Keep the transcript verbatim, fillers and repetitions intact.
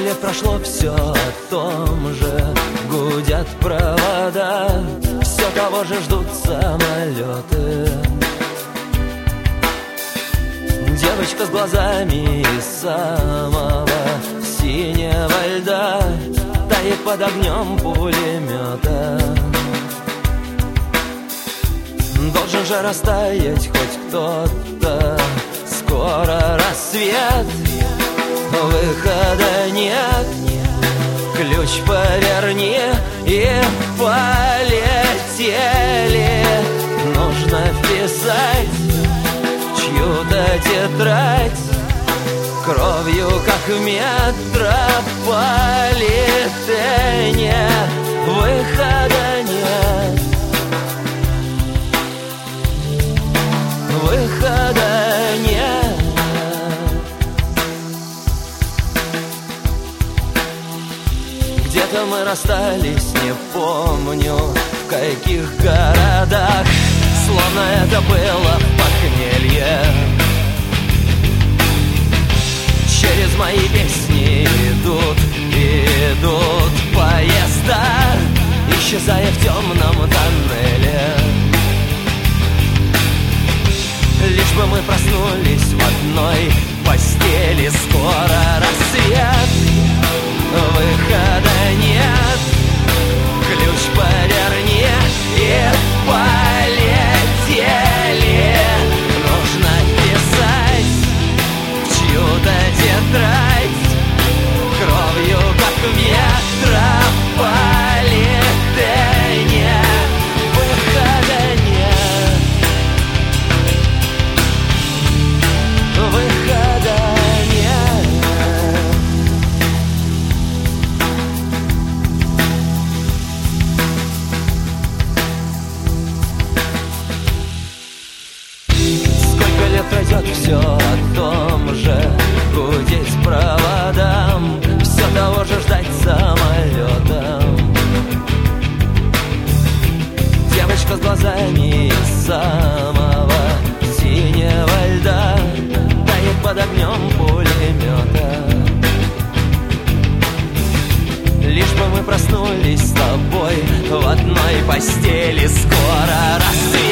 лет прошло, все о том же. Гудят провода, все того же ждут самолеты. Девочка с глазами из самого синего льда тает под огнем пулемета. Должен же растаять хоть кто-то. Скоро рассвет, выхода нет. Ключ поверни и полетели. Нужно вписать чью-то тетрадь кровью, как в метрополитене. Выхода нет. Выхода нет. Где-то мы расстались, не помню в каких городах. Словно это было похмелье. Через мои песни идут, идут поезда, исчезая в темном тоннеле. Лишь бы мы проснулись в одной постели. Скоро рассвет, выхода нет. Ключ поверни и полетели. Нужно писать в чью-то тетрадь кровью, как в метрополитене. Выхода нет. Выхода нет. Сколько лет пройдет, все о том же. Гудеть проводам, все того же ждать самолетом. Девочка с глазами из самого синего льда тает под огнем пулемета. Лишь бы мы проснулись с тобой в одной постели. Скоро рассвет.